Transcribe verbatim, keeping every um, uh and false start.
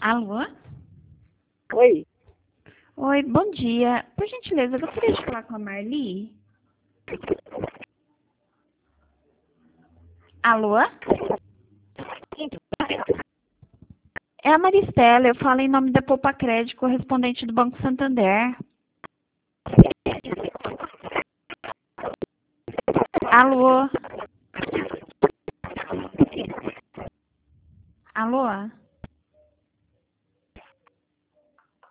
Alô? Oi, Oi, bom dia. Por gentileza, eu gostaria de falar com a Marli. Alô? É a Maristela, eu falo em nome da Poupa Crédito, correspondente do Banco Santander. Alô? Alô?